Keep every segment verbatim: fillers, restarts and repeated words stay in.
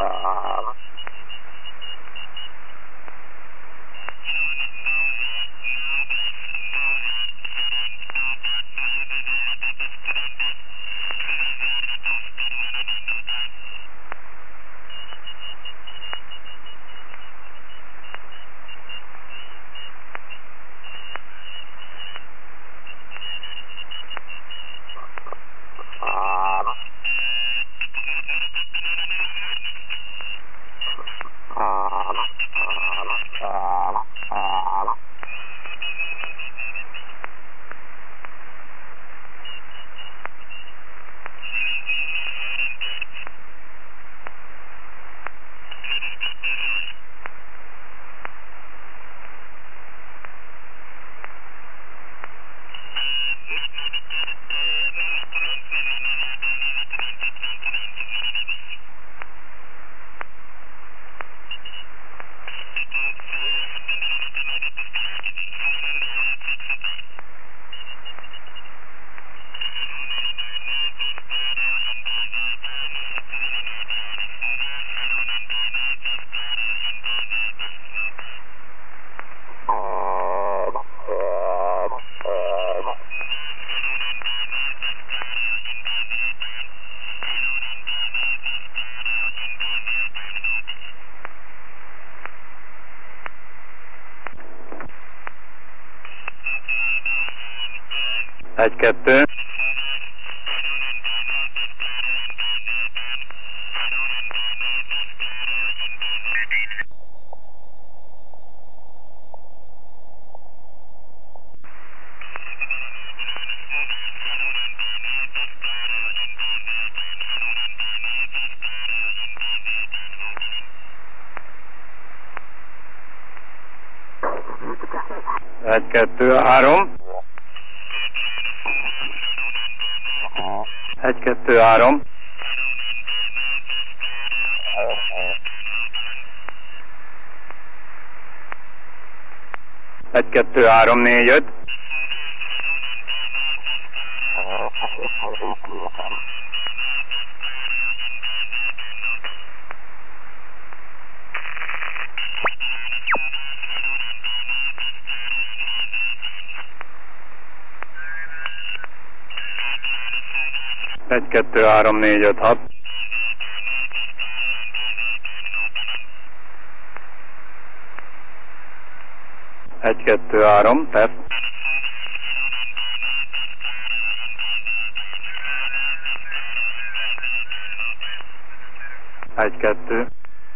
Egy, kettő. Egy, kettő, három. Egy, kettő, három. Egy, kettő, három, négy, öt. Egy, kettő, három, négy, öt, hat. Egy, kettő, három, teszt. Egy, kettő.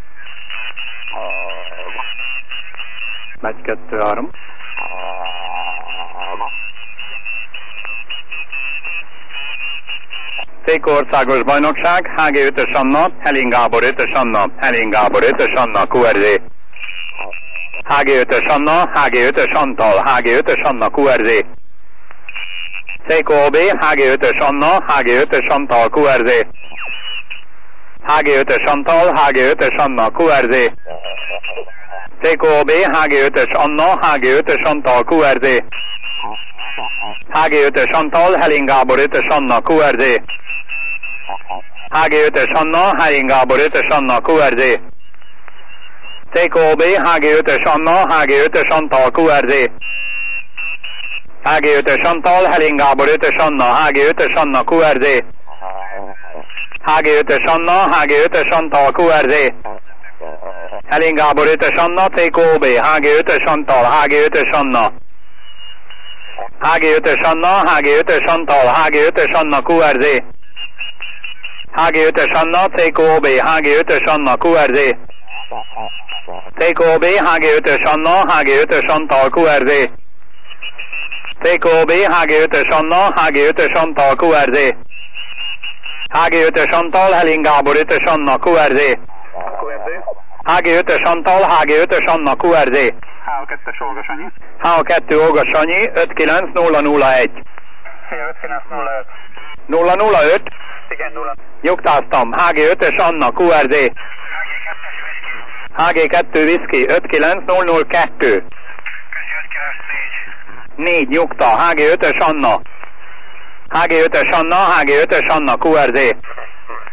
Egy, kettő, három. Székó országos bajnokság, há gé ötös Anna, Helin Gábor ötös Anna, Helin Gábor ötös Anna, kú er zé. há gé ötös Anna, há gé ötös Antal, há gé ötös Anna, kú er zé. Székó o bé, há gé ötös Anna, há gé ötös Antal, kú er zé. há gé ötös Antal, há gé ötös Anna, kú er zé. Székó o bé, há gé ötös Anna, há gé ötös Antal, kú er zé. há gé ötös Antal, Helin Gábor ötös Anna, kú er zé. há gé ötös Anna, Helin Gábor ötös Anna, kú er zé. Székó o bé, há gé ötös Anna, há gé ötös Antal, kú er zé. há gé ötös Antal, Helin Gábor ötös Anna, há gé ötös Anna, kú er zé. há gé ötös Anna, há gé ötös Antal, kú er zé. Helin Gábor ötös Anna, Székó o bé, há gé ötös Antal, há gé ötös Anna. há gé ötös Anna, há gé ötös Antal, há gé ötös Anna, kú er zé. há gé ötös Anna, Székó o bé, há gé ötös Anna, kú er zé. Székó o bé, há gé ötös Anna, há gé ötös Antal, kú er zé. Székó o bé, há gé ötös Anna, há gé ötös Antal, kú er zé. há gé ötös Antal, Helin Gábor ötös Anna, kú er zé. há gé ötös Antal, há gé ötös Anna, kú er zé. há kettő Olga Sanyi. há kettő Olga Sanyi, öt kilenc nulla nulla egy. öt kilenc nulla öt. nulla nulla öt? Igen, nulla. Nyugtáztam, há gé ötös Anna, kú er zé. há gé kettő Whisky, öt kilenc nulla nulla kettő. öt kilenc négy. négy nyugta, há gé ötös Anna. há gé ötös Anna, há gé ötös Anna, kú er zé.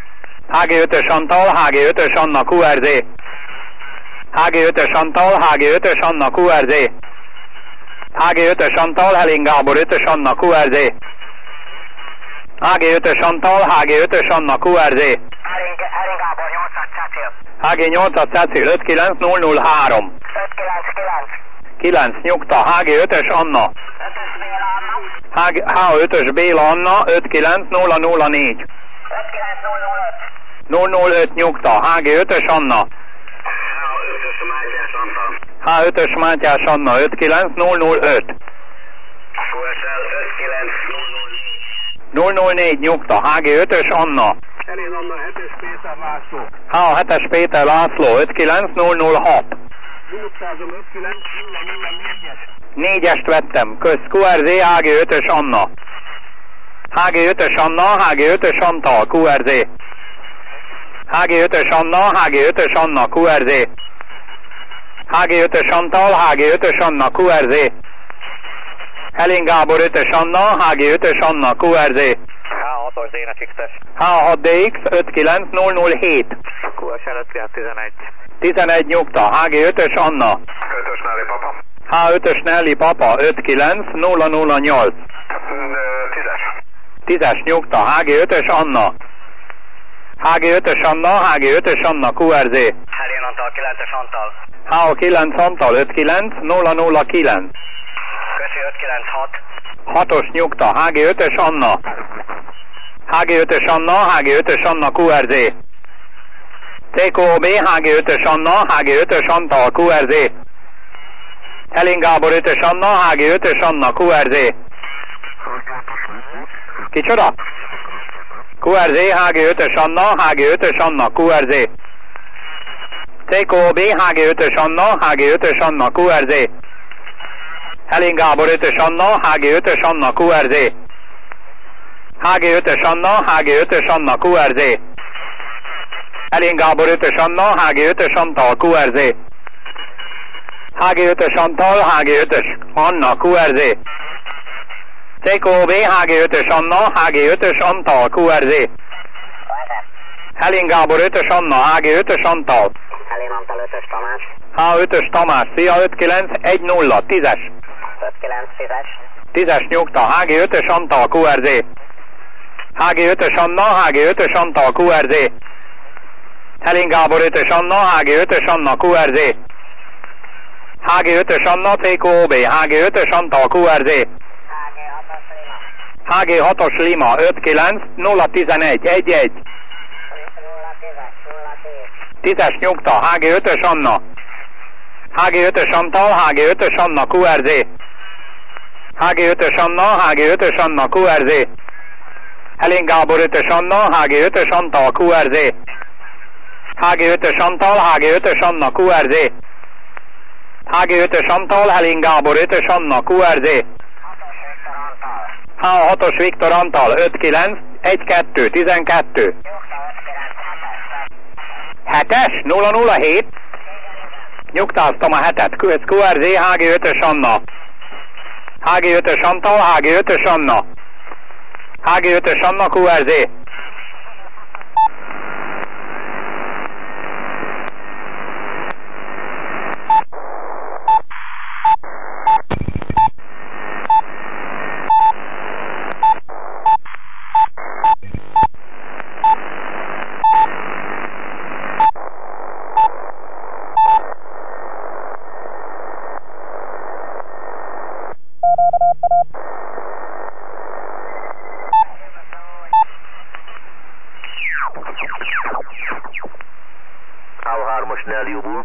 há gé ötös Antal, há gé ötös Anna kú er zé. há gé ötös Antal, há gé ötös Anna kú er zé. há gé ötös Antal, Helin Gábor ötös Anna kú er zé. há gé ötös Antal, há gé ötös Anna kú er zé. Helin Gábor nyolcas Cecil. há gé nyolcas Cecil öt kilenc null null három. öt kilenc kilenc. kilenc nyugta, há gé ötös Anna. ötös Béla Anna. há ötös Béla Anna öt kilenc nulla nulla négy. öt kilenc null null öt. null null öt nyugta, há gé ötös Anna. há ötös Mátyás Antal. há ötös Mátyás Anna öt kilenc null null öt. kú es el öt kilenc null null négy. null null négy nyugta, há gé ötös Anna. Helin Anna hetes Péter László. há hetes Péter László öt kilenc null null hat. nyolcszázom öt kilenc nulla nulla négyes. négyest vettem, köz kú er zé, há gé ötös Anna. há gé ötös Anna, há gé ötös Antal, kú er zé. há gé ötös Anna, há gé ötös Anna, kú er zé. há gé ötös Antal, há gé ötös Anna, kú er zé. Helin Gábor ötös Anna, há gé ötös Anna, kú er zé. há hatos dé es iksz. há hat dé iksz öt kilenc null null hét. kú es el öt kilenc tizenegy. tizenegy nyugta, há gé ötös Anna. ötös Náli Papa. há ötös Nelly Papa öt kilenc nulla nulla nyolc. tízes. tízes nyugta, há gé ötös Anna. há gé ötös Anna, há gé ötös Anna, kú er zé. Helin Antal kilences Antal. há kilenc Antal öt kilenc nulla nulla kilenc. Köszi öt kilenc hat. hatos nyugta, há gé ötös Anna. há gé ötös Anna, há gé ötös Anna, kú er zé. té kó o bé, há gé ötös Anna, há gé ötös Antal, kú er zé. Helin Gábor ötös Anna, há gé ötös Anna, kú er zé. Kicsoda? kú er zé, há gé ötös Anna, há gé ötös Anna, kú er zé. té kó o bé, há gé ötös Anna, há gé ötös Anna, kú er zé. Helin Gábor ötös Anna, há gé ötös Anna, kú er zé. há gé ötös Anna, há gé ötös Anna, kú er zé. Helin Gábor ötös Anna, há gé ötös Antal, kú er zé. há gé ötös Antal, há gé ötös Anna, kú er zé. té kó o bé, há gé ötös Anna, há gé ötös Antal, kú er zé. Helin Gábor ötös Anna, há gé ötös Antal. Helin Antal ötös Tamás. há ötös Tamás, szia öt kilenc egy nulla, tízes. öt kilenc tízes. tízes nyugta, há gé ötös Antal, kú er zé. há gé ötös Anna, há gé ötös Antal, kú er zé. Helin Gábor ötös Anna, há gé ötös Anna, kú er zé. há gé ötös Anna, té kó o bé, há gé ötös Antal, kú er zé. há gé hatos Lima, öt kilenc nulla tizenegy, egy egy. tízes nyugta, há gé ötös Anna. há gé ötös Antal, há gé ötös Anna, kú er zé. há gé ötös Anna, há gé ötös Anna, kú er zé. Helin Gábor ötös Anna, há gé ötös Antal, kú er zé. há gé ötös Antal, há gé ötös Anna, kú er zé. há gé ötös Antal, Helin Gábor ötös Anna, kú er zé. há hatos Viktor Antal, öt kilenc egy kettő, tizenkettő. hetes, nulla nulla hét. Nyugtáztam a hetet, köz kú er zé, há gé ötös Anna. há gé ötös Antal, há gé ötös Anna. há gé ötös Anna, kú er zé. hármas Nellióból.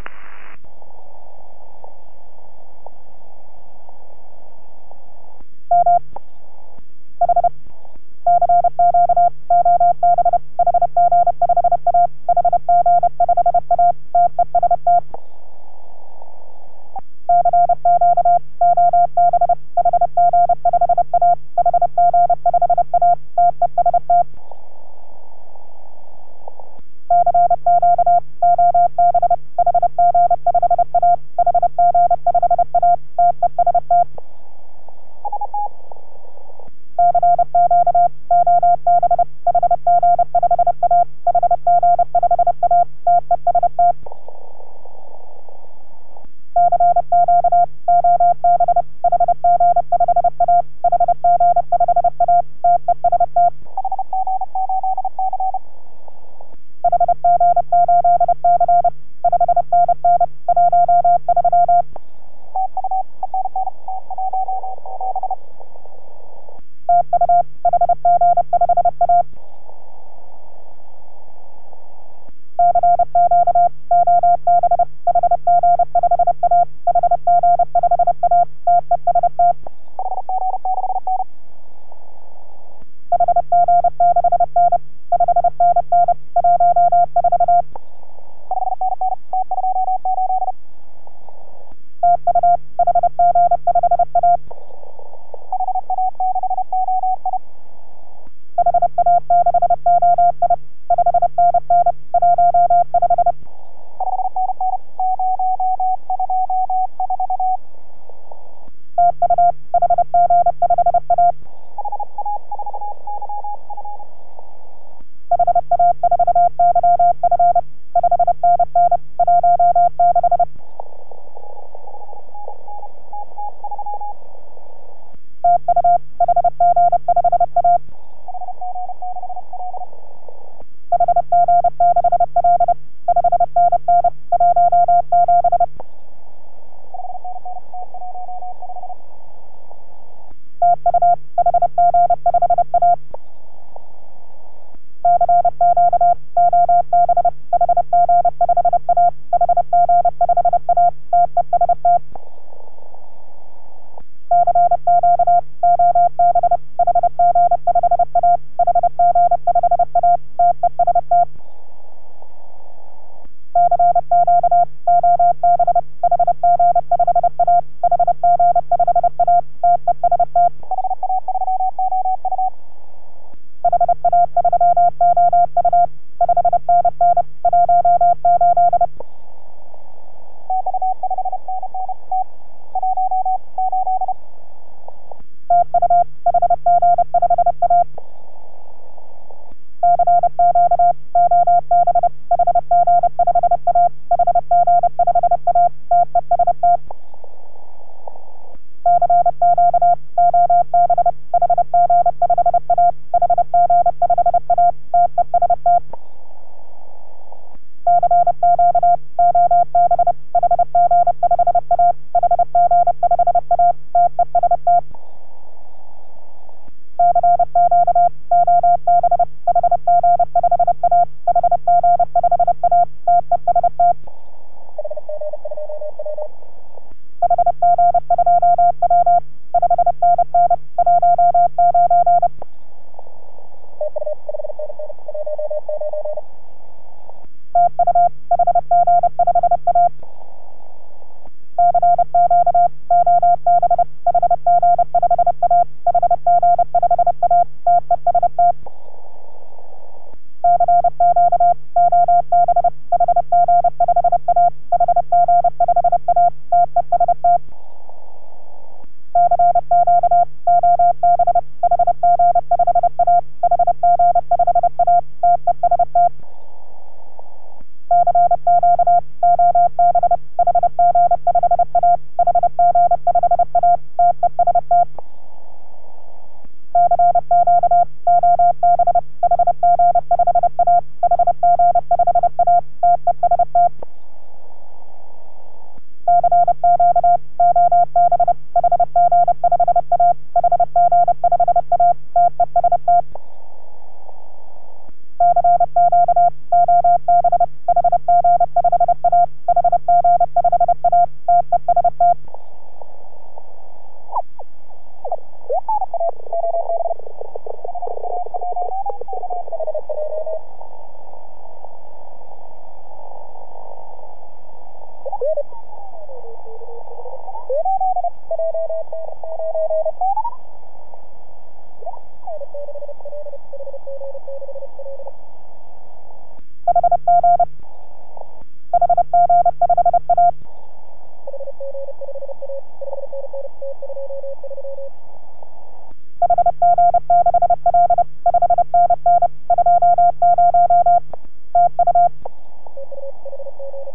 Thank you.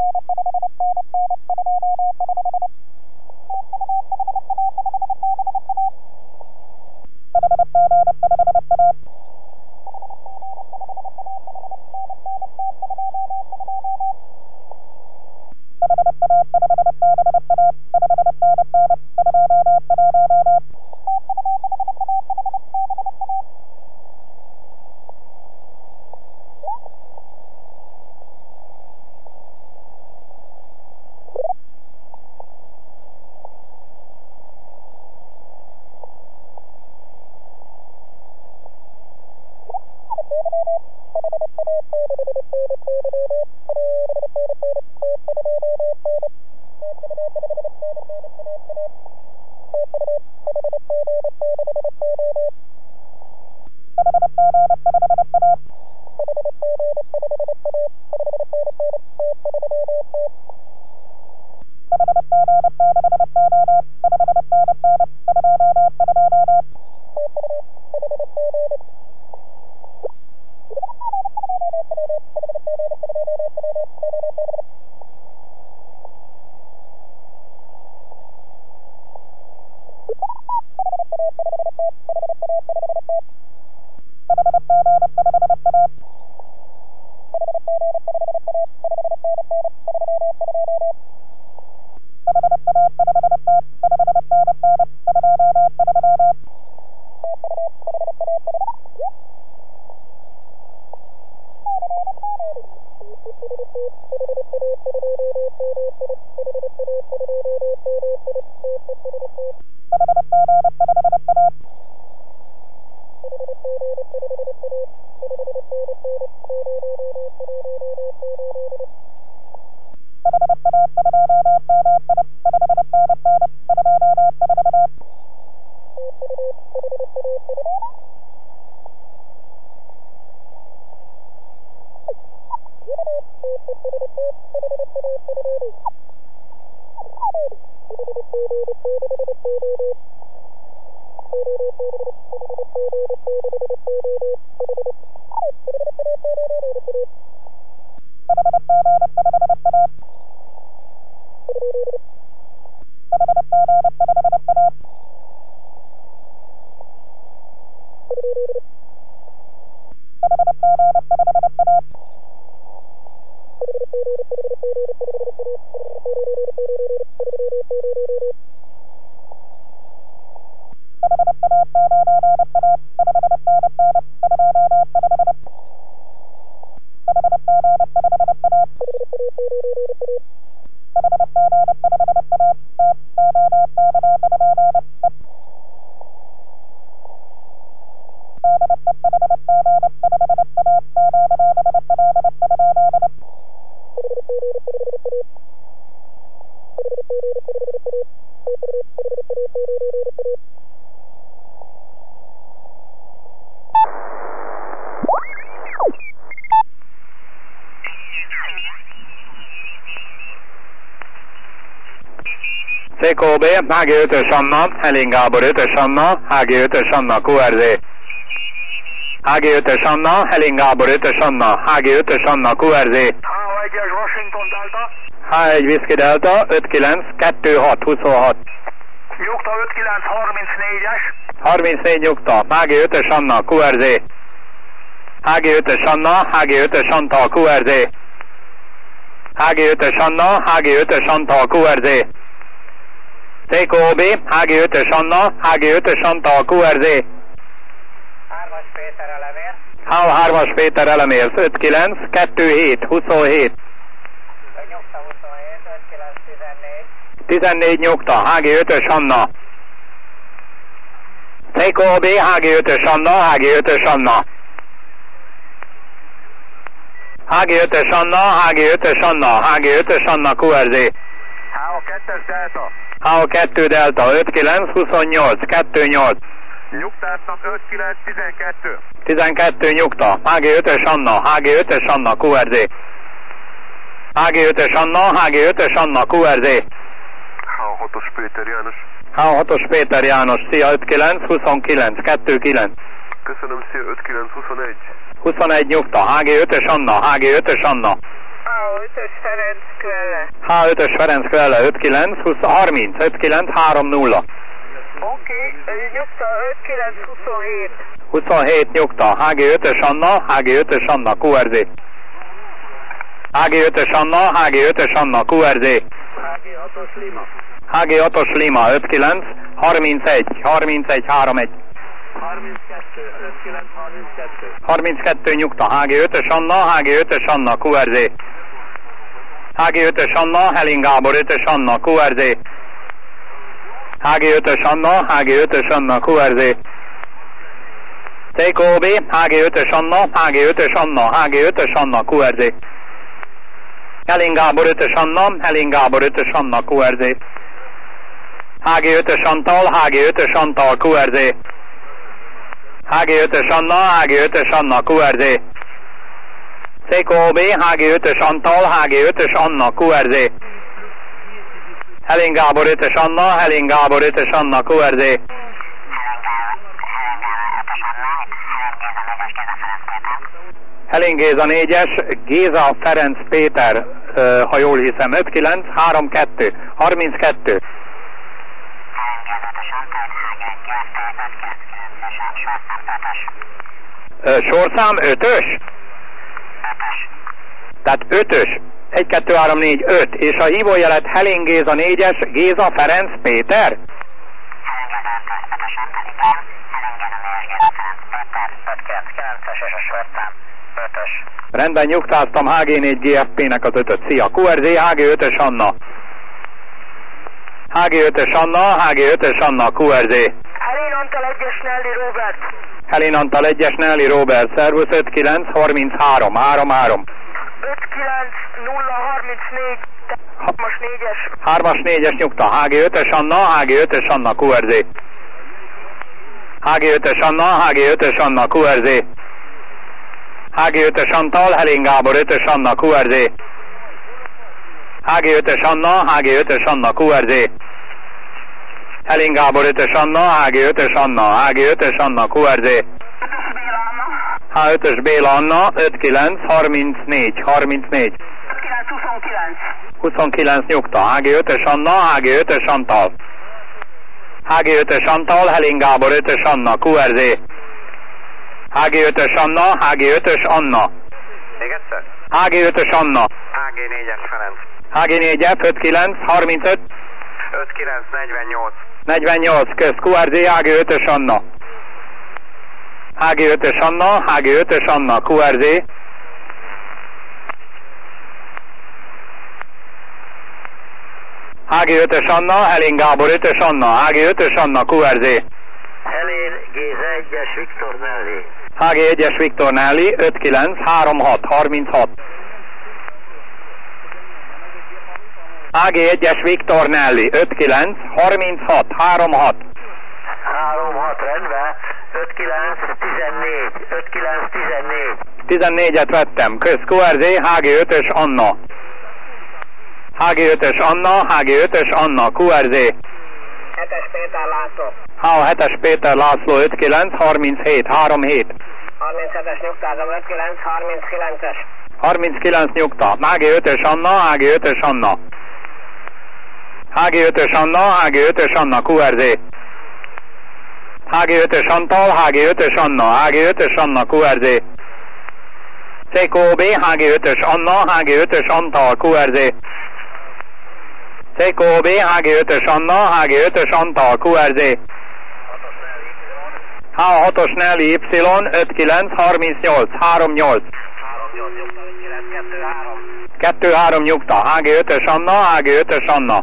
cé ká bé, há gé ötös Anna, Helén Gábor ötös Anna, há gé ötös Anna, kú er zé. há gé ötös Anna, Helén Gábor ötös Anna, há gé ötös Anna, kú er zé. há egyes Washington Delta. há egy Whisky Delta, öt kilenc kettő hat huszonhat. Nyugta öt kilenc harmincnégyes. harmincnégy nyugta, há gé ötös Anna, kú er zé. há gé ötös Anna, há gé ötös Antal, kú er zé. há gé ötös Anna, há gé ötös Antal, kú er zé. cé ká bé, há gé ötös Anna, há gé ötös Antal, kú er zé. hármas Péter elemér. há hármas Péter elemér, öt kilenc kettő hét huszonhét. Nyugta huszonhét, öt kilenc tizennégy. tizennégy nyugta, há gé ötös Anna. cé ká bé, há gé ötös Anna, há gé ötös Anna. há gé ötös Anna, há gé ötös Anna, há gé ötös Anna, kú er zé. há kettes Delta. há kettő Delta, öt kilenc huszonnyolc kettő nyolc. Nyugtának öt kilenc tizenkettő. tizenkettő nyugta, há gé ötös Anna, há gé ötös Anna, kú er zé. há gé ötös Anna, há gé ötös Anna, kú er zé. há hatos Péter János. há hatos Péter János, szia, öt kilenc huszonkilenc kettő kilenc. Köszönöm, szia, öt kilenc huszonegy. huszonegy nyugta, há gé ötös Anna, há gé ötös Anna. há ötös Ferenc Kvelle. há ötös Ferenc Kvelle öt kilenc harminc öt kilenc három nulla. Oké, okay. Nyugta öt kilenc huszonhét. huszonhét nyugta. há gé ötös Anna, há gé ötös Anna, kú er zé. há gé ötös Anna, há gé ötös Anna, kú er zé. há gé hatos Lima. há gé hatos Lima öt kilenc harmincegy harmincegy harmincegy. harminckettő öt kilenc harminckettő. harminckettő nyugta. há gé ötös Anna, há gé ötös Anna, kú er zé. há gé ötös Anna, Helin Gábor ötös Anna, kú er zé. há gé ötös Anna, há gé ötös Anna, kú er zé. té ká o bé, há gé ötös Anna, há gé ötös Anna, há gé ötös Anna, kú er zé. Helin Gábor ötös Anna, Helin Gábor ötös Anna, kú er zé. há gé ötös Antal, há gé ötös Antal, kú er zé. há gé ötös Anna, há gé ötös Anna, kú er zé. té ká o bé, há gé ötös Antal, há gé ötös Anna, kú er zé. Helin Gábor ötös Anna, Helin Gábor ötös Anna, kú er zé. Helin Géza négyes, Géza Ferenc Péter, ha jól hiszem, öt kilenc három kettő harminckettő. Sorszám ötös? Tehát ötös. egy kettő három négy öt. És a hívójelet Helin Géza négyes, Géza Ferenc Péter? Rendben, nyugtáztam, há gé négy gé ef pé-nek az ötöt. Szia! kú er zé, há gé ötös Anna. há gé ötös Anna, há gé ötös Anna, kú er zé. Helin Antal egyes Nelly Robert. Helin Antal egyes Nelly Robert, szervusz öt kilenc harminchárom harminchárom. öt kilenc nulla harmincnégy, hármas négyes. hármas négyes nyugta, há gé ötös Anna, há gé ötös Anna, kú er zé. há gé ötös Anna, há gé ötös Anna, kú er zé. há gé ötös Antal, Helin Gábor ötös Anna, kú er zé. há gé ötös Anna, há gé ötös Anna, kú er zé. Helin Gábor ötös Anna, há gé ötös Anna, há gé ötös Anna, kú er zé. há ötös Béla Anna, öt kilenc harmincnégy harmincnégy. öt kilenc huszonkilenc. huszonkilenc nyugta, há gé ötös Anna, há gé ötös Antal. há gé ötös Antal, Helin Gábor ötös Anna, kú er zé. há gé ötös Anna, há gé ötös Anna. Még egyszer? há gé ötös Anna. há gé négyes Ferenc. há gé négyes öt kilenc harmincöt öt kilenc negyvennyolc. negyvennyolc köz, kú er zé, há gé ötös Anna. há gé ötös Anna, há gé ötös Anna, kú er zé. há gé ötös Anna, Helin Gábor ötös Anna, há gé ötös Anna, kú er zé. Helin Géza egyes Viktor Nelly. há gé egyes Viktor Nelly, öt kilenc harminchat harminchat. há gé egyes Viktor Nelly, öt kilenc harminchat harminchat. három hat rendben. öt kilenc tizennégy. öt kilenc tizennégy. tizennégyet vettem, köz, kú er zé, há gé ötös Anna. há gé ötös Anna, há gé ötös Anna, kú er zé. hetes Péter László. há hetes Péter László, öt kilenc harminchét harminchét. harminchetes nyugtázom, öt kilenc harminckilences. harminckilenc nyugta, há gé ötös Anna, há gé ötös Anna. há gé ötös Anna, há gé ötös Anna, kú er zé. há gé ötös Antal, há gé ötös Anna, há gé ötös Anna, kú er zé. té ká o bé, há gé ötös Anna, há gé ötös Antal, kú er zé. té ká o bé, há gé ötös Anna, há gé ötös Antal, kú er zé. há hatos Nelly Y, öt kilenc harmincnyolc harmincnyolc. kettő három nyugta, há gé ötös Anna, há gé ötös Anna.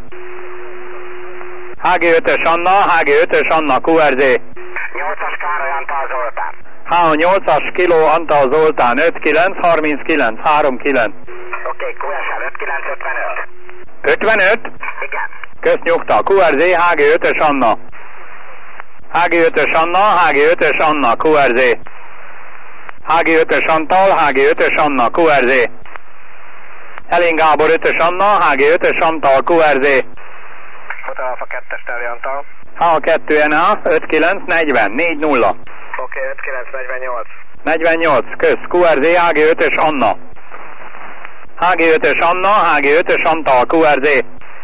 há gé ötös Anna, há gé ötös Anna, kú er zé. nyolcas Károly Antal Zoltán. há nyolcas Kiló Antal Zoltán, öt kilenc harminckilenc harminckilenc. Oké, kú es el öt kilenc ötvenöt. ötvenöt? Igen. Kösz nyugta, kú er zé, há gé ötös Anna. há gé ötös Anna, há gé ötös Anna, kú er zé. há gé ötös Antal, há gé ötös Anna, kú er zé. Helin Gábor ötös Anna, há gé ötös Antal, kú er zé. Hotel Alfa kettes Nelly Antal. há kettő en á, öt kilenc negyven négy nulla. Oké, öt kilenc negyvennyolc. negyvennyolc, kösz, kú er zé, há gé ötös Anna. há gé ötös Anna, há gé ötös Antal, kú er zé.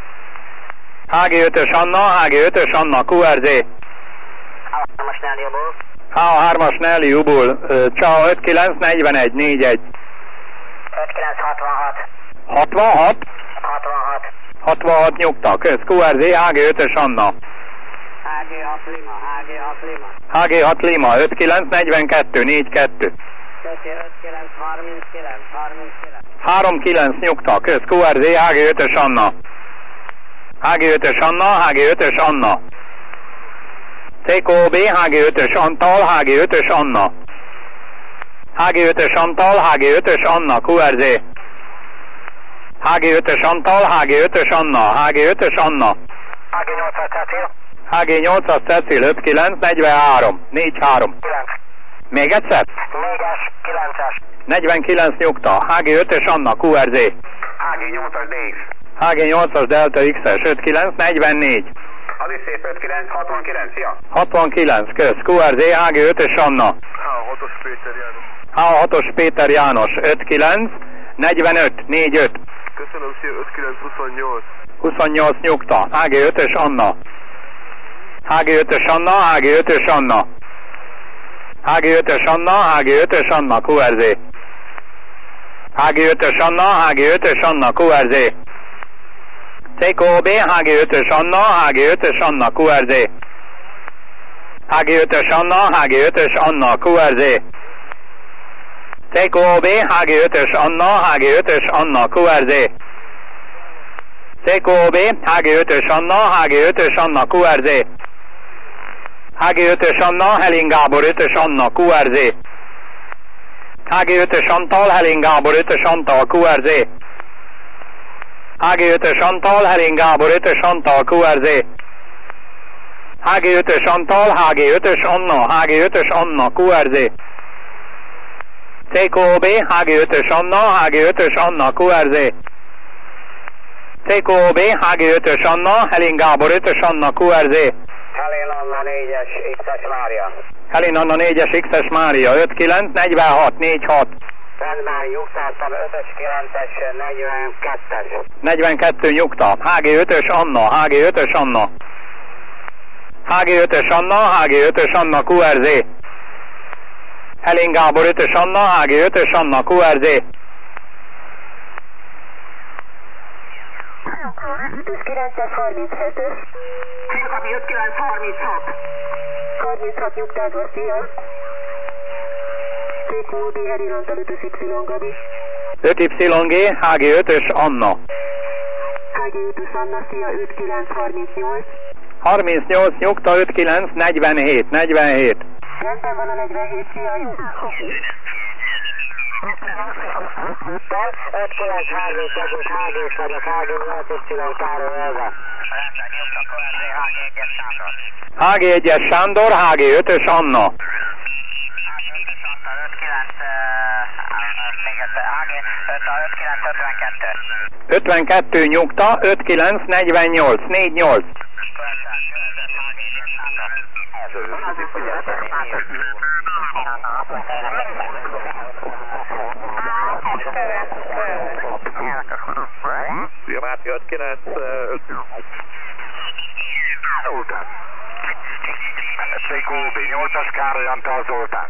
há gé ötös Anna, há gé ötös Anna, kú er zé. hármas Nelly Ubul. há hármas Nelly Ubul, Csau ötvenkilenc negyvenegy negyvenegy. ötvenkilenc hatvanhat. hatvanhat? hatvanhat. hatvanhat nyugta, kösz, kú er zé, há gé ötös Anna. há gé hat Lima, há gé hat Lima. há gé hat Lima, ötvenkilenc negyvenkettő negyvenkettő. ötvenkilenc harminckilenc harminckilenc. harminckilenc nyugta, kösz, kú er zé, há gé ötös Anna. há gé ötös Anna, há gé ötös Anna. cé ká o bé, há gé ötös Antal, há gé ötös Anna. há gé ötös Antal, há gé ötös Anna, kú er zé. há gé ötös Antal, há gé ötös Anna, há gé ötös Anna. há gé nyolcas Cecil. há gé nyolcas Cecil, ötvenkilenc negyvenhárom negyvenhárom. kilenc. Még egyszer? négyes, kilences. negyvenkilenc nyugta, há gé ötös Anna, kú er zé. há gé nyolcas dé iksz. há gé nyolcas Delta iksz es, ötvenkilenc negyvennégy. Az is szép, ötvenkilenc hatvankilenc, szia. hatvankilenc, kösz, kú er zé, há gé ötös Anna. há hatos Péter János. há hatos Péter János, ötvenkilenc negyvenöt negyvenöt. Köszönöm szia, ötvenkilenc huszonnyolc. huszonnyolc nyugta, há gé ötös Anna. há gé ötös Anna, há gé ötös Anna. há gé ötös Anna, há gé ötös Anna, kú er zé. há gé ötös Anna, há gé ötös Anna, kú er zé. cé ká o bé, há gé ötös Anna, há gé ötös Anna, kú er zé. há gé ötös Anna, há gé ötös Anna, kú er zé. cé ká o bé, há gé ötös Anna, há gé ötös Anna, kú er zé. cé ká o bé, há gé ötös Anna, há gé ötös Anna, kú er zé. há gé ötös Anna, Helin Gábor ötös Anna, kú er zé. há gé ötös Antal, Helin Gábor ötös Antal, kú er zé. há gé ötös Antal, Helin Gábor ötös Antal, kú er zé. há gé ötös Antal, há gé ötös Anna, há gé ötös Anna, kú er zé. cé ká o bé, há gé ötös Anna, há gé ötös Anna, kú er zé. cé ká o bé, há gé ötös Anna, Helin Gábor ötös Anna, kú er zé. Helén Anna négyes, iksz es Mária. Helin Anna négyes iksz es Mária, ötvenkilenc negyvenhat negyvenhat. Szentmári nyugtáztam, ötös kilences, negyvenkettes. negyvenkettő nyugta, há gé ötös Anna, há gé ötös Anna. há gé ötös Anna, há gé ötös Anna, kú er zé. Helin Gábor ötös Anna, há gé ötös Anna, kú er zé. ötös kilences harminchetes. Hírkapi ötvenkilenc harminchat. harminchat nyugtázva, szia. cé ká o bé Helin Antal ötös Y Gabi. öt Y G, há gé ötös Anna. há gé ötös Anna, szia, ötvenkilenc harmincnyolc. harmincnyolc nyugta, ötvenkilenc negyvenhét negyvenhét. Rendben van a negyvenhét, szia, jó. ötvenkilenc harmincegyes, há gés vagyok, há gé nyolc Y Károly Elva. Rendben, nyugta, kú er zé, há gé egyes Sándor. há gé egyes Sándor, há gé ötös Anna. há gé ötös Anna, ötvenkilenc, még egyszer, há gé ötvenkilenc ötvenkettő. ötvenkettő nyugta, ötvenkilenc negyvennyolc negyvennyolc. Máté ötvenkilenc Zoltán. cé ká o bé nyolcas Károly Antal Zoltán.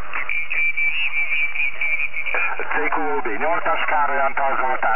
cé ká o bé nyolcas Károly Antal Zoltán.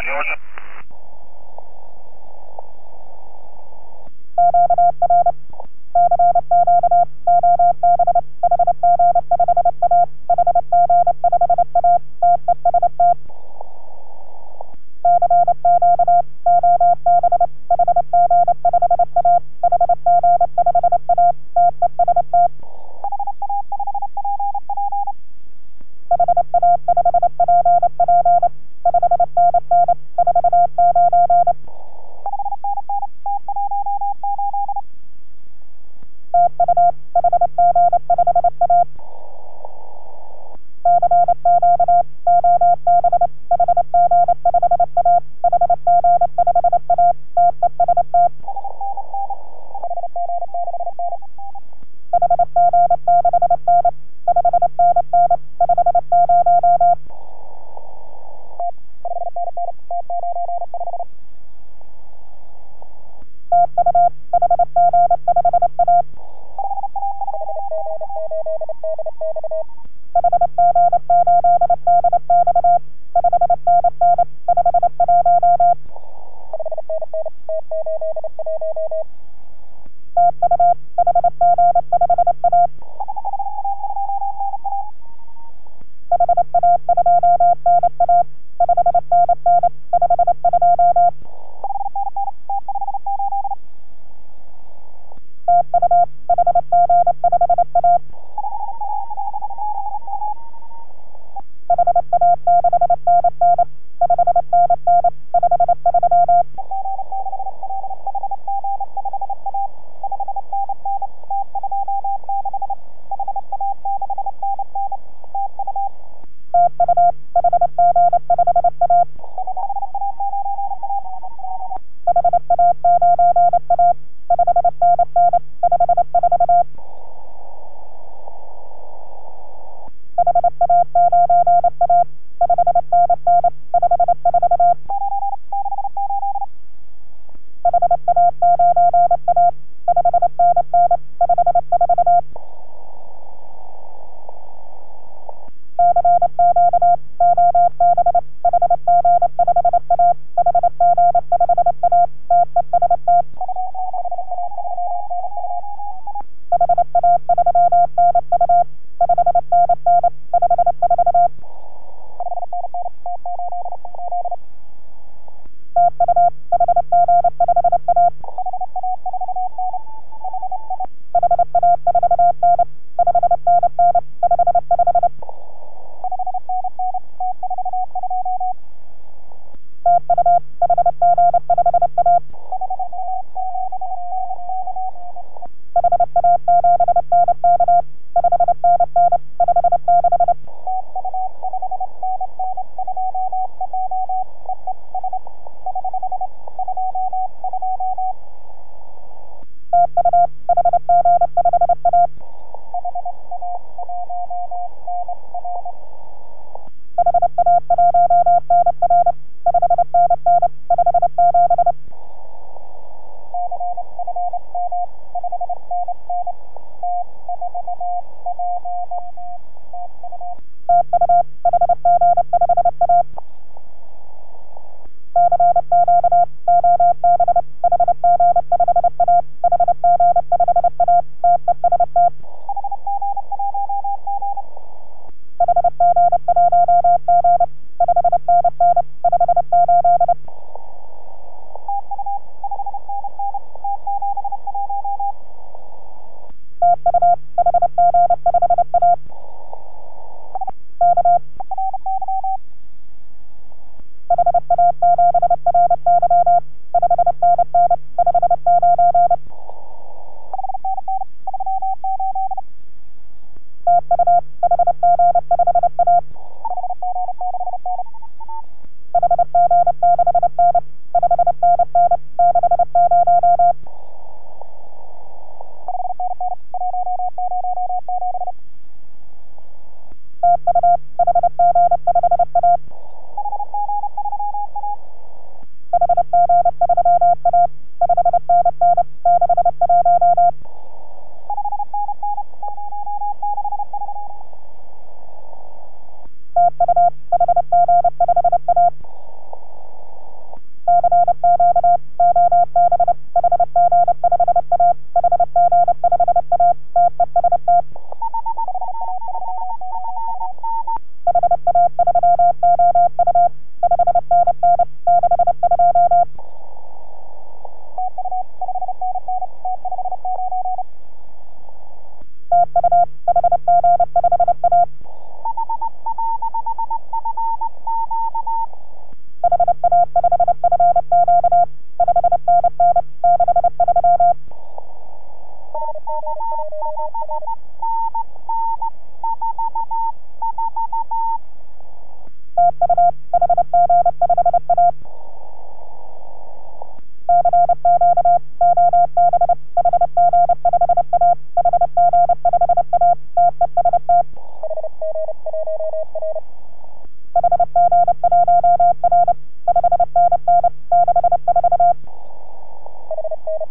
Thank you.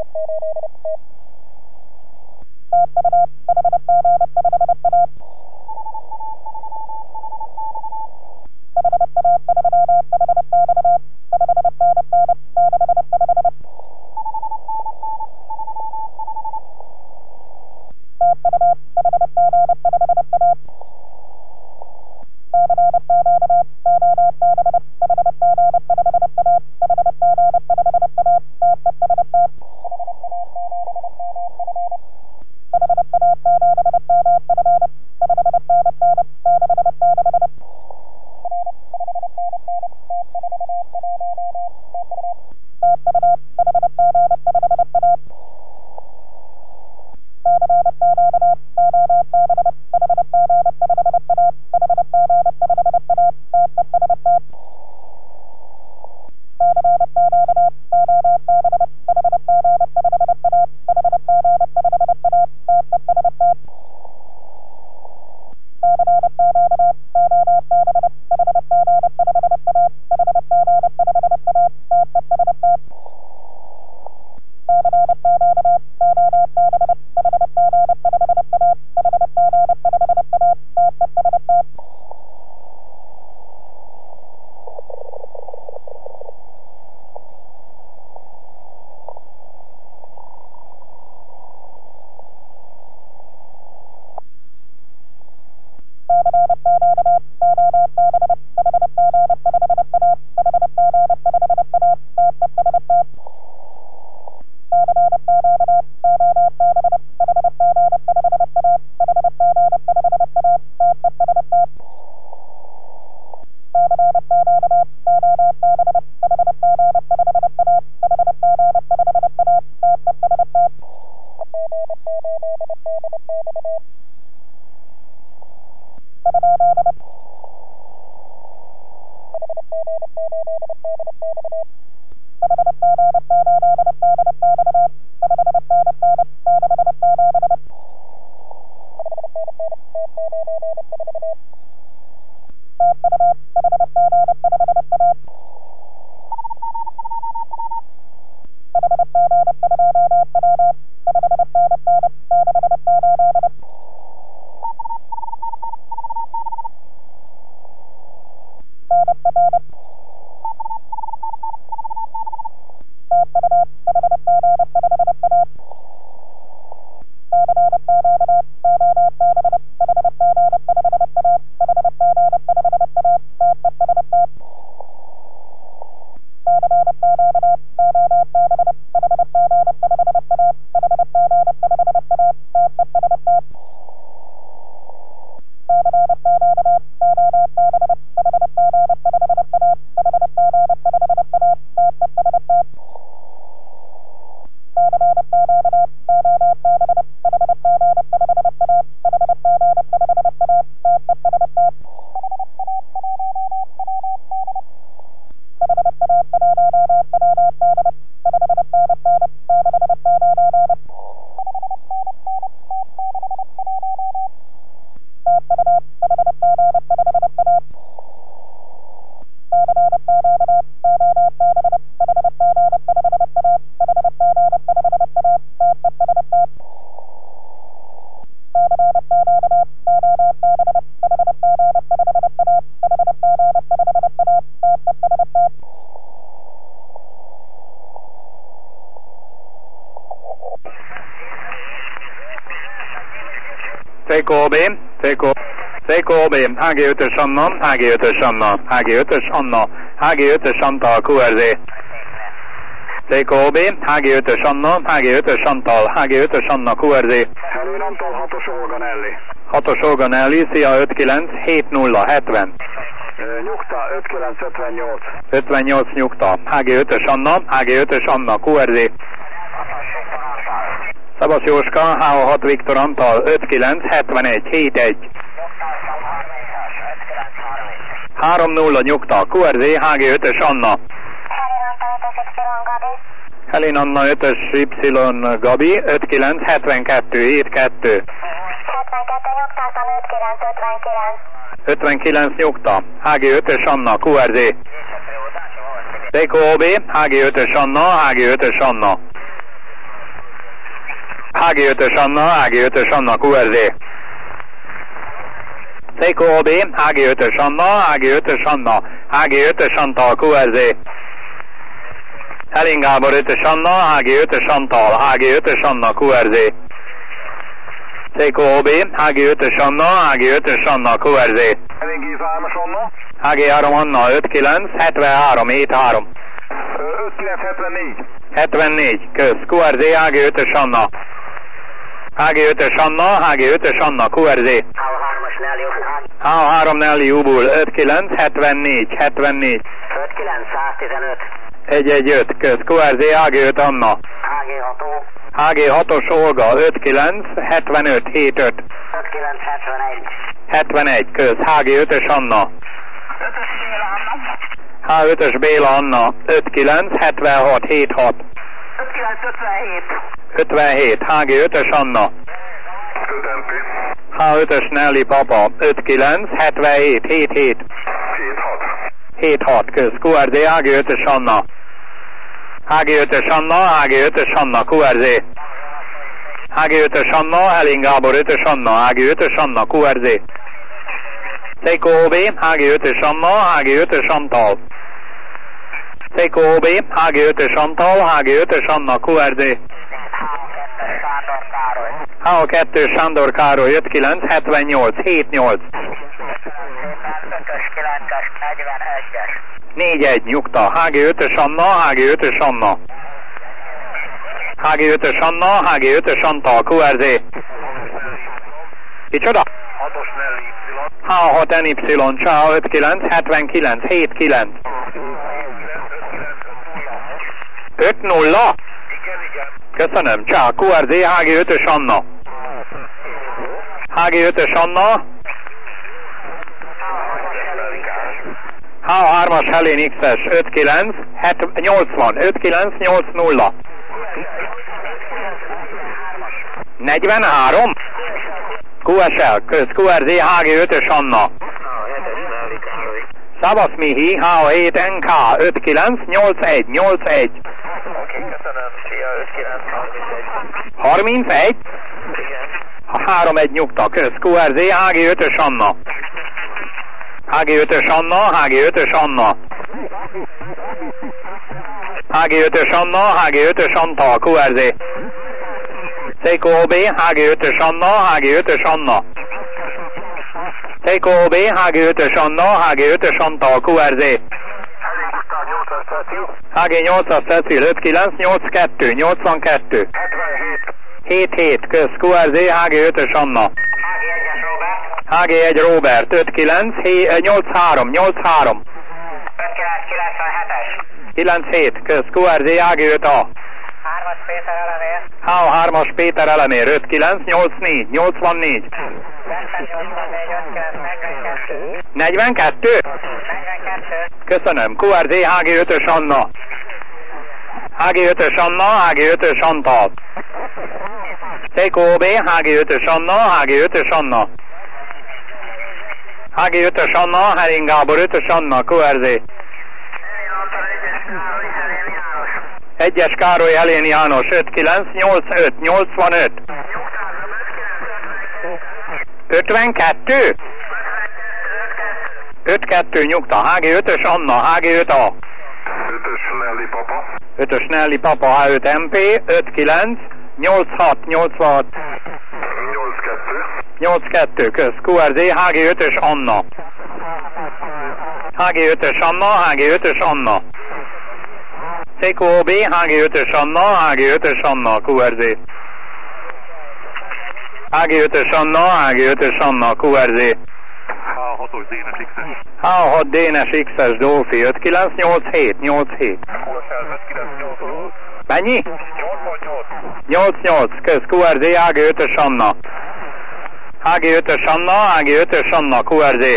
Seiko B, Seiko, Seiko B, H G ötös Anna, H G ötös Anna, H G ötös Anna, H G ötös Antal, Q R Z. Seiko B, H G ötös Anna, H G ötös Antal, H G ötös Anna, Q R Z. Hello, Antal, hatos Olganelli. hatos Olganelli, szia, ötvenkilenc hét nulla hetven. Nyugta, ötvenkilenc ötvennyolc. ötvennyolc nyugta, H G ötös Anna, H G ötös Anna, Q R Z. Szabasz Jóska, H hat Viktor Antal, ötvenkilenc hetvenegy hetvenegy. három nulla nyugta, Q R Z, H G ötös Anna. Helén Anna ötös Y Gabi, ötvenkilenc hetvenkettő hetvenkettő. ötvenkilenc nyugta, H G ötös Anna, Q R Z. Seiko O B, H G ötös Anna, H G ötös Anna. há gé ötös Anna, há gé ötös Anna, kú er zé. Seiko o bé, há gé ötös Anna, há gé ötös Anna, há gé ötös Antal, kú er zé. Helin Gábor ötös Anna, há gé ötös Antal, há gé ötös Anna, kú er zé. Seiko o bé, há gé ötös Anna, há gé ötös Anna, kú er zé. Helin Géza hármas Anna. há gé három Anna, öt kilenc, hetvenhárom, hét három. öt kilenc hetvennégy. hetvennégy, kösz, kú er zé, há gé ötös Anna. há gé ötös Anna, há gé ötös Anna, kú er zé. há három Nelly Ubul, öt kilenc, hetvennégy, hetvennégy. öt kilenc száztizenöt. egy egy öt, kösz, kú er zé, há gé öt Anna. há gé ható. há gé hatos Olga, öt kilenc, hetvenöt, hetvenöt. öt kilenc hetvenegy. hetvenegy, kösz, há gé ötös Anna. ötös Béla Anna. há ötös Béla Anna, öt kilenc, hetvenhat, hetvenhat. öt kilenc ötvenhét. ötvenhét, há gé ötös Anna. öt em pé. há ötös Nelly Papa, öt kilenc, hetvenhét, hetvenhét. hetvenhat. hetvenhat, kösz, kú er zé, há gé ötös Anna. há gé ötös Anna, há gé ötös Anna, kú er zé. há gé ötös Anna, Helin Gábor ötös Anna, há gé ötös Anna, kú er zé. Seiko o bé, há gé ötös Anna, há gé ötös Antal. Seiko o bé, há gé ötös Antal, há gé ötös Anna, kú er zé. Sándor Károly. há kettő Sándor Károly, öt kilenc, hetvennyolc, hetvennyolc. ötös kilences negyvenegyes. négy egy, nyugta, há gé ötös Anna, há gé ötös Anna. há gé ötös Anna, há gé ötös Antal, kú er zé. Kicsoda? hatos Nelly Y. há hat en y, csá, öt kilenc, hetvenkilenc, hetvenkilenc. öt nulla? Igen, igen. Köszönöm, csá, kú er zé, há gé ötös Anna. há gé ötös Anna. há hármas Helén X-es, öt kilenc, nyolcvan, öt kilenc, nyolc nulla. negyvenhárom? kú es el, köz, kú er zé, há gé ötös Anna. Szavasz Mihi, há hét en ká, öt kilenc, nyolc egy, nyolc egy. Oké, köszönöm. Szia, öt kilenc harmincegy. harmincegy? Igen. három egy nyugta, köz, kú er zé, há gé ötös Anna. há gé ötös Anna, há gé ötös Anna. há gé ötös Anna, há gé ötös Antal, kú er zé. Seiko o bé, há gé ötös Anna, há gé ötös Anna. Seiko o bé, há gé ötös Anna, há gé ötös Antal, kú er zé. há gé nyolcas Cecil, öt kilenc, nyolc kettő, nyolcvankettő. hét hét, köz, kú er zé, há gé ötös Anna. há gé egy Robert, öt kilenc, nyolc három, nyolc három. öt kilenc kilencvenhetes. kilenc hét, köz, kú er zé, há gé öt A. hármas Péter elemér. há hármas Péter elemér, öt kilenc, nyolc négy, nyolcvannégy. negyvenkettő? Köszönöm, kú er zé, há gé ötös Anna. há gé ötös Anna, há gé ötös Antal. Seiko o bé, há gé ötös Anna, há gé ötös Anna. há gé ötös Anna, Helin Gábor ötös Anna, kú er zé. egyes Károly Helén János, öt kilenc, nyolc öt, nyolcvanöt. ötvenkettő? öt kettő nyugta, há gé ötös Anna, há gé öt A. ötös Nelly Papa. ötös Nelly Papa, há öt em pé, öt kilenc, nyolc hat, nyolcvanhat. nyolc kettő. nyolc kettő, köz, kú er zé, há gé ötös Anna. há gé ötös Anna, há gé ötös Anna. Seiko o bé, há gé ötös Anna, há gé ötös Anna, kú er zé. há gé ötös Anna, há gé ötös Anna, kú er zé. há hatos Dénes X-es. há hat Dénes X-es Dolfi, öt kilenc, nyolc hét, nyolc hét. öt kilenc nyolc. Mennyi? nyolc nyolc nyolc, köz, kú er zé, há gé ötös Anna. há gé ötös Anna, há gé ötös Anna, kú er zé.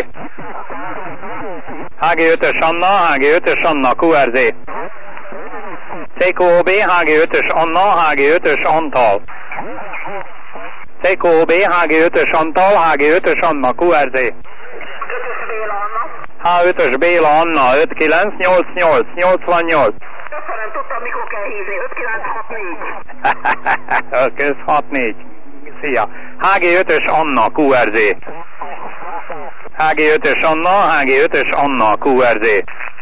há gé ötös Anna, há gé ötös Anna, kú er zé. Seiko o bé, há gé ötös Anna, há gé ötös Antal. Seiko o bé, há gé ötös Antal, há gé ötös Anna, kú er zé. há ötös Béla Anna, öt kilenc, nyolc nyolc, nyolcvannyolc. Össze nem tudtam, mikor kell hívni. öt kilenc hat négy. Kösz hat négy. Szia. há gé ötös Anna, kú er zé. há gé ötös Anna, há gé ötös Anna, kú er zé.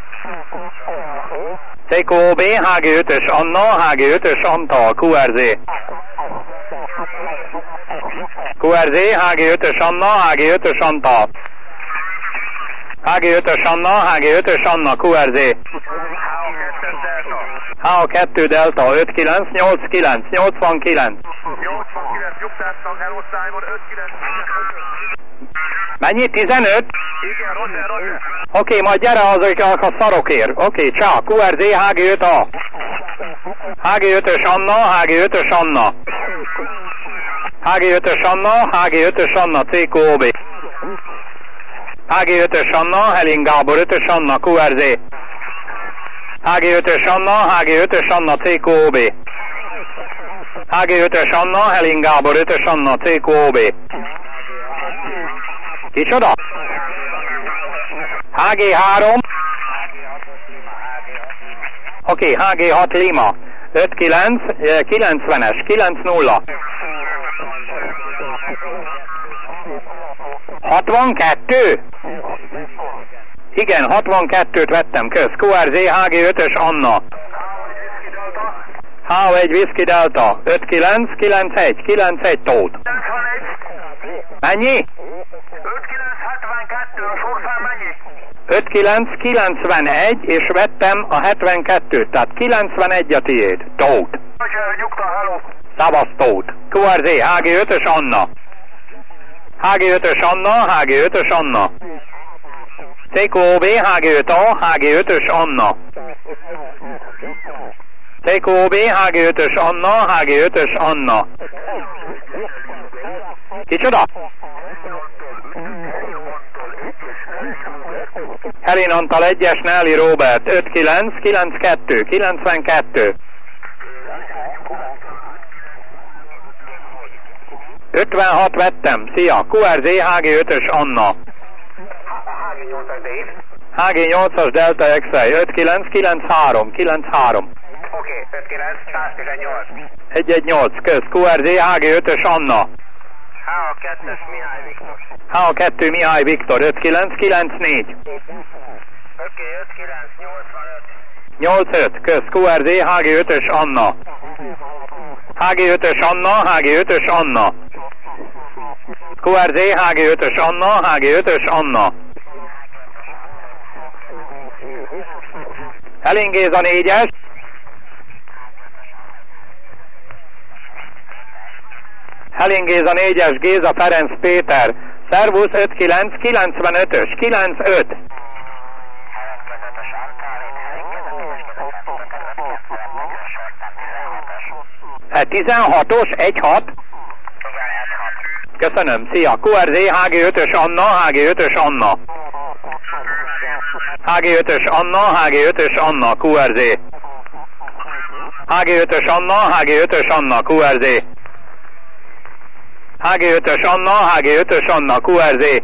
té kó ó bé, há gé ötös Anna, há gé ötös Antal, kú er zé. kú er zé, há gé ötös Anna, há gé ötös Antal. há gé ötös Anna, há gé ötös Anna, kú er zé. há kettő Delta, öt kilenc nyolc kilenc nyolcvankilenc. nyolcvankilenc, nyugtáztak elosztályon, öt kilenc. Mennyi? tizenöt? Igen, Roger, Roger. Oké, majd gyere azok a szarokért. Oké, csá, kú er zé, há gé öt á. há gé ötös Anna, há gé ötös Anna. há gé ötös Anna, há gé ötös Anna, té kó ó bé. há gé ötös Anna, Helin Gábor, ötös Anna, kú er zé. há gé ötös Anna, há gé ötös Anna, té kó ó bé. há gé ötös Anna, Helin Gábor, ötös Anna, té kó ó bé. Kicsoda? há gé három. Oké, há gé hat Lima. öt kilenc kilencvenes, kilenc nulla. hatvankettő? Igen, hatvankettőt vettem, kösz. kú er zé, há gé ötös Anna. há egy Whisky Delta, öt kilenc kilencegy, kilencegy Tóth. Mennyi? öt kilenc hetvenkettő, a sorszám mennyi? öt kilenc kilencvenegy, és vettem a hetvenkettőt, tehát kilencvenegy a tiéd. Tóth. Roger, nyugta, hello. Szavasz Tóth. kú er zé, há gé ötös Anna. há gé ötös Anna, há gé ötös Anna. té kó ó bé, há gé öt á, há gé ötös Anna. té kó ó bé, há gé ötös Anna, há gé ötös Anna. Kicsoda? Helin Antal egyes, Nelly Robert, öt kilenc kilenckettő, kilencvenkettő. ötvenhat vettem, szia, kú er zé, há gé ötös Anna. há gé nyolcas Delta Excel, öt kilenc kilenchárom, kilenchárom. Oké, öt kilenc száztizennyolc. egy egy nyolc, kösz, kú er zé, há gé ötös Anna. há kettes Mihály Viktor. há kettő Mihály Viktor, öt kilenc kilencnégy. Oké, öt kilenc nyolcvanöt. nyolcvanöt, kösz, kú er zé, há gé ötös Anna. há gé ötös Anna, há gé ötös Anna. kú er zé, há gé ötös Anna, há gé ötös Anna. Helin Géza négyes. Helin Géza négyes, Géza Ferenc Péter. Szervusz öt kilenc kilencvenötös, kilencvenöt. tizenhatos, egy hat. Köszönöm, szia. kú er zé, há gé ötös Anna, há gé ötös Anna. há gé ötös Anna, há gé ötös Anna, kú er zé. há gé ötös Anna, há gé ötös Anna, kú er zé. há gé ötös Anna, há gé ötös Anna, kú er zé.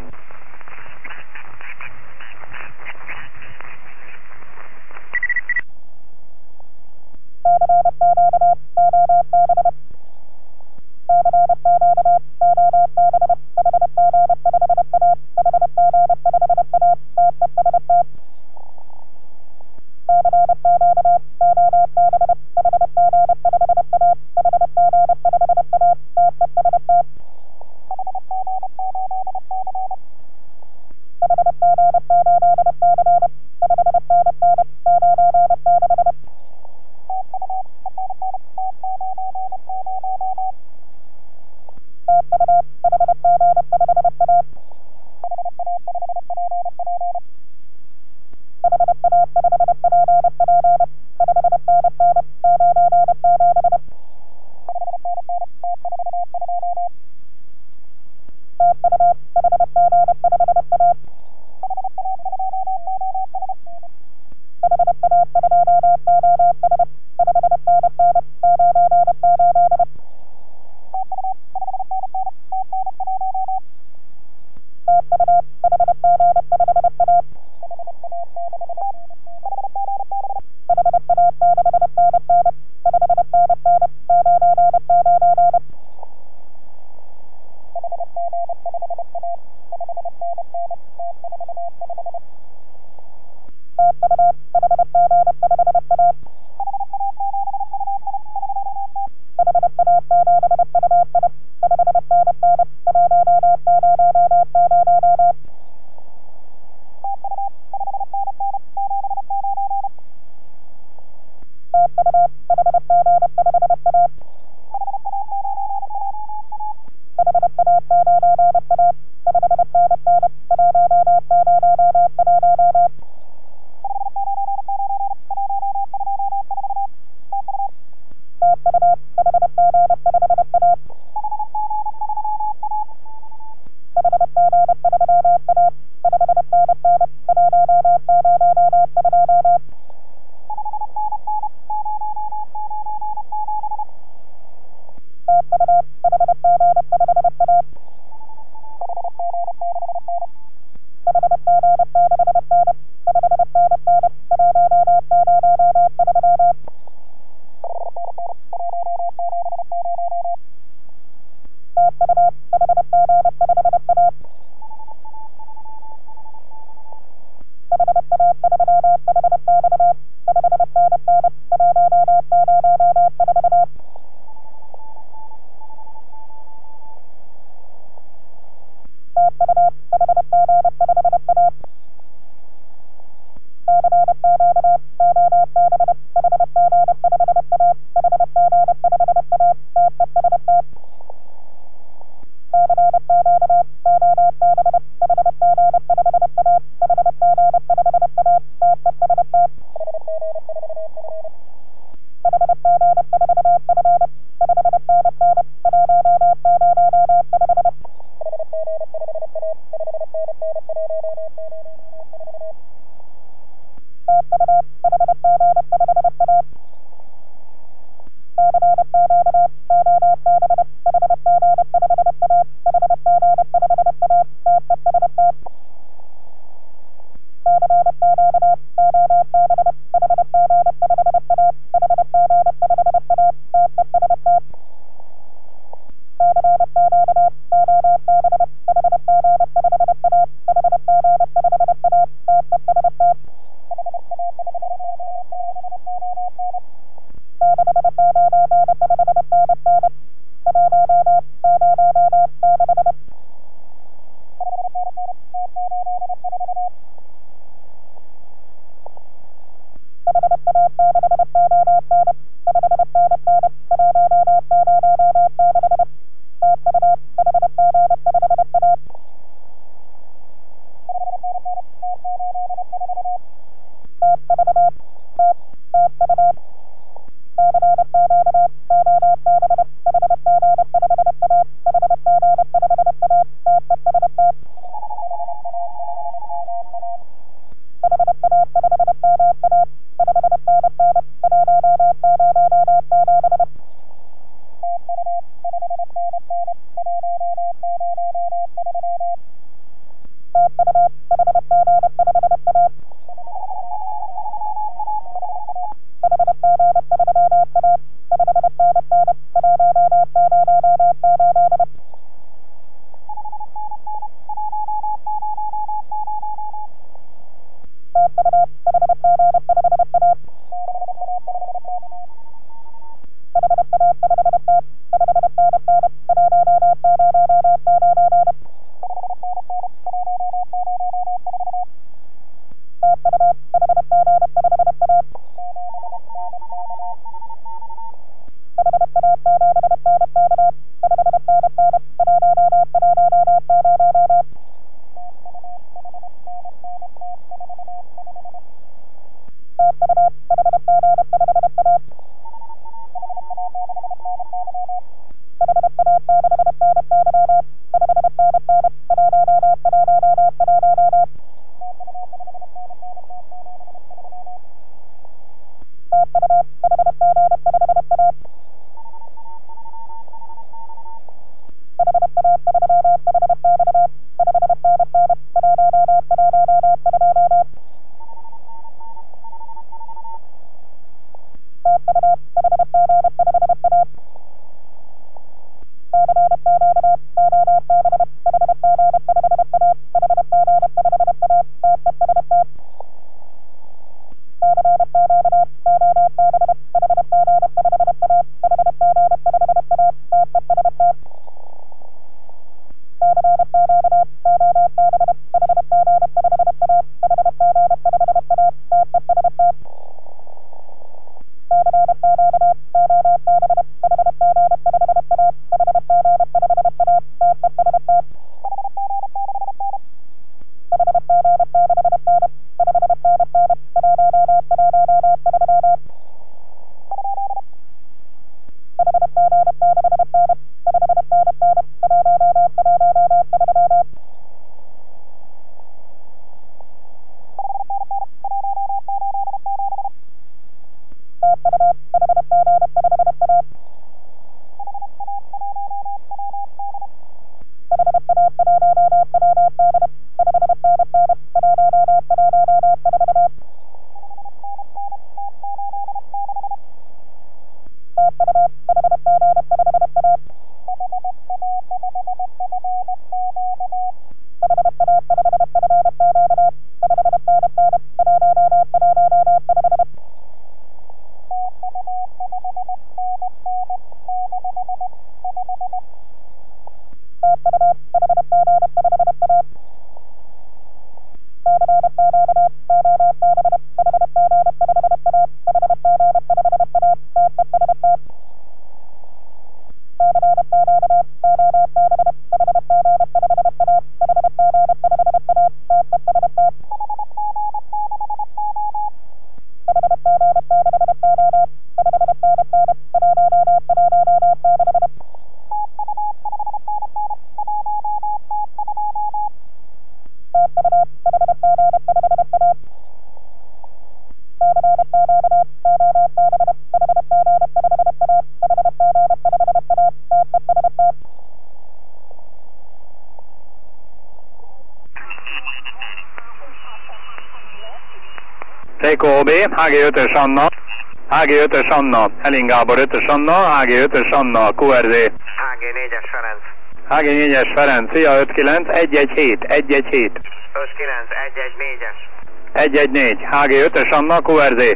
Seiko o bé, há gé ötös Anna, há gé ötös Anna, Helin Gábor ötös Anna, há gé ötös Anna, kú er zé. há gé négyes Ferenc. há gé négyes Ferenc, szia öt kilenc egy egy hét, egy egy hét. öt kilenc egy egy négyes. egy egy négy, há gé ötös Anna, kú er zé.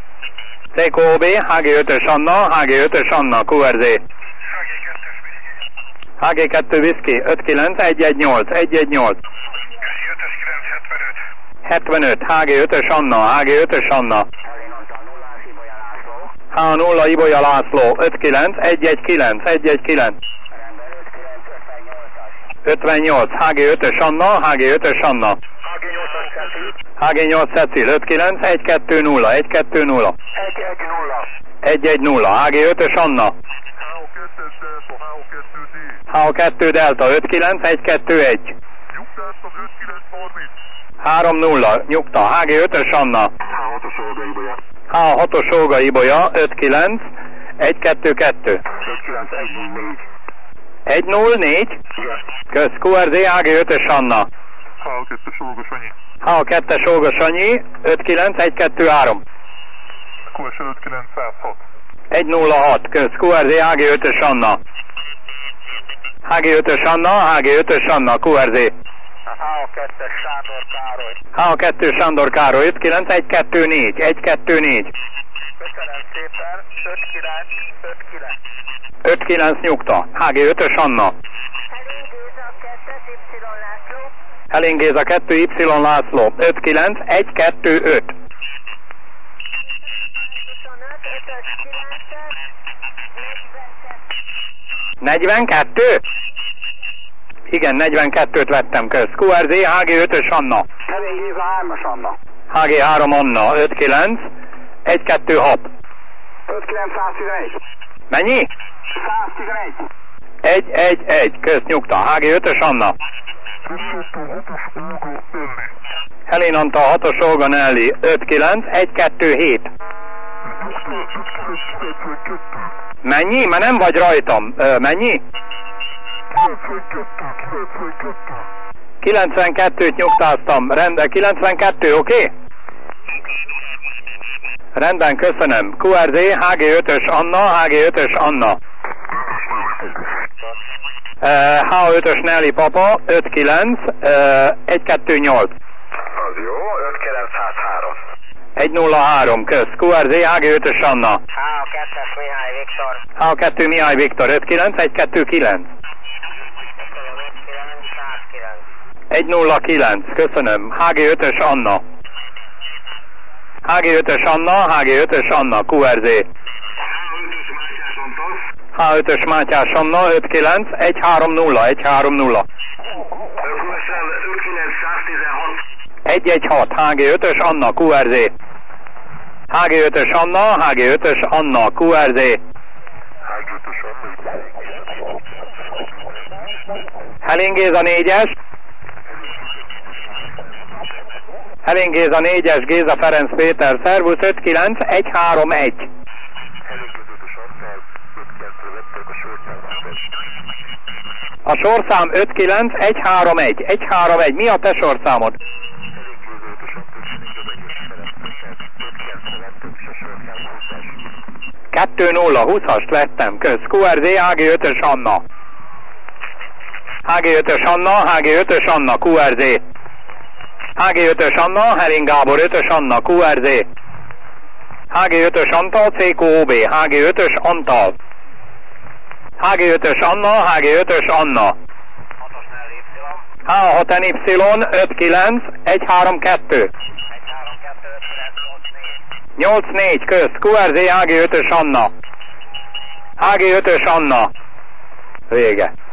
Seiko o bé, há gé ötös Anna, há gé ötös Anna, kú er zé. há gé kettő Whisky, öt kilenc egy egy nyolc, egy egy nyolc. hetvenöt, há gé ötös Anna, há gé ötös Anna. há nulla Ibolya László, öt kilenc egy egy kilenc, egy egy kilenc. ötvennyolc, há gé ötös Anna, há gé ötös Anna. há gé nyolc Cecil, öt kilenc egy kettő nulla, egy kettő nulla. egy egy nulla, há gé ötös Anna. há kettő Delta, öt kilenc egy kettő egy. három nulla, nyugta, há gé ötös Anna. há hatos Olga Ibolya, öt kilenc egy kettő kettő. egy nulla négy. Kösz, kú er zé, há gé ötös Anna. há kettes Olga Sanyi. há kettes Olga Sanyi, öt kilenc egy kettő három. kú es öt kilenc száz hat. egy nulla hat, kösz, kú er zé, há gé ötös Anna. há gé ötös Anna, há gé ötös Anna, kú er zé. há kettes Sándor Károly. há kettő Sándor Károly, öt kilenc egy kettő négy, egy kettő négy. Köszönöm szépen, öt kilenc öt kilenc. öt kilenc nyugta, há gé ötös Anna. Helin Géza kettő Y László. Helin Géza kettő Y László, öt kilenc egy kettő öt. negyvenkettő? Igen, negyvenkettőt vettem, kösz. kú er zé, há gé ötös Anna. Helin Géza hármas Anna. há gé három Anna, öt kilenc egy kettő hat. öt kilenc száz tizenegy. Mennyi? száz tizenegy. egy egy egy, kösz, nyugta, há gé ötös Anna. Helin Antal hatos Olga Nelly, öt kilenc egy kettő hét. Mennyi? Mert nem vagy rajtam. Ö, mennyi? kilencvenkettőt nyugtáztam. Rendben, kilencvenkettő, oké? Okay? Rendben, köszönöm. kú er zé, há gé ötös Anna, há gé ötös Anna. há ötös Nelly papa, öt kilenc egy kettő nyolc. Az jó, öt kilenc száz három. egy nulla három, kösz. kú er zé, há gé ötös Anna. há kettes Mihály Viktor. há kettő Mihály Viktor, öt kilenc egy kettő kilenc. egy nulla kilenc, köszönöm. há gé ötös Anna. há gé ötös Anna, há gé ötös Anna, kú er zé. há ötös Mátyás Anna, öt kilenc, egy három nulla, egy három nulla. egy egy hat, há gé ötös Anna, kú er zé. há gé ötös Anna, há gé ötös Anna, kú er zé. Helén Géza négyes. Helén Géza négyes, Géza Ferenc Péter, szervusz, öt kilenc, egy három egy. A sorszám öt kilenc, egy három egy, egy három egy. Mi a te sorszámod? kettő nulla, húszast vettem, kösz. kú er zé, há gé ötös Anna. há gé ötös Anna, há gé ötös Anna, kú er zé. há gé ötös Anna, Helén Gábor ötös Anna, kú er zé. há gé ötös Antal, cé kú ó bé, há gé ötös Antal. há gé ötös Anna, há gé ötös Anna. há hat en Y, öt kilenc, egy három kettő. nyolc négy, közt, kú er zé, há gé ötös Anna. há gé ötös Anna. Vége.